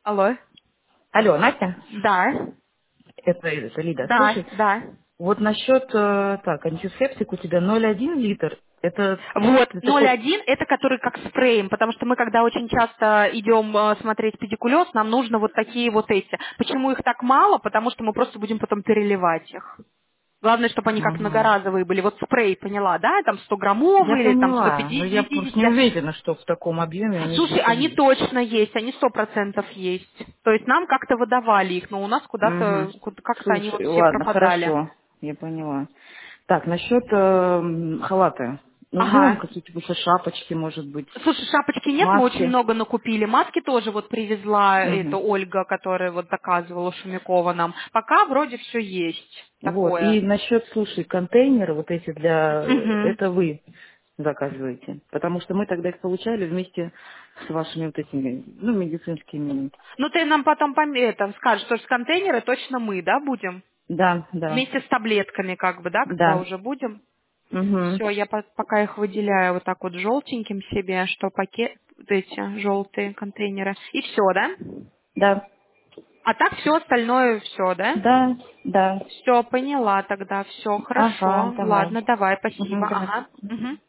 Алло. Алло, Настя? Да. Это Лида. Да, Слушай, да. вот насчет, так, антисептик у тебя 0,1 литр. Это Вот, ты такой... 0,1 это который как спреем, потому что мы, когда очень часто идем смотреть педикулез, нам нужно вот такие вот эти. Почему их так мало? Потому что мы просто будем потом переливать их. Главное, чтобы они как Ага. многоразовые были. Вот спрей, поняла, да? Там Я 100-граммовый или там поняла, но я просто не 150. уверена, что в таком объеме они Слушай, здесь они есть. точно есть, они 100% есть. То есть нам как-то выдавали их, но у нас Угу. как-то они вот Слушай, все ладно, пропадали. хорошо, я поняла. Так, насчет халата. Ну, сделаем Ага. какие-то еще шапочки, может быть, Слушай, шапочки нет, мы очень маски. много накупили. Маски тоже вот привезла эта Угу. Ольга, которая вот заказывала Шумякова нам. Пока вроде все есть Вот. И такое. насчет, слушай, контейнеры вот эти для... Мгм. Это вы заказываете. Потому что мы тогда их получали вместе с вашими вот этими, ну, медицинскими. Ну ты нам потом скажешь, что с контейнеры точно мы, да, будем? Да, да, Вместе с таблетками, как бы, да, когда да. уже будем. Угу. Все, я пока их выделяю вот так вот желтеньким себе, что пакет, вот эти желтые контейнеры. И все, да? Да, А так все остальное все, да? да, да. Все, поняла тогда, все, Ага, хорошо. давай. Ладно, давай, Угу, спасибо. давай. Ага. Мгм.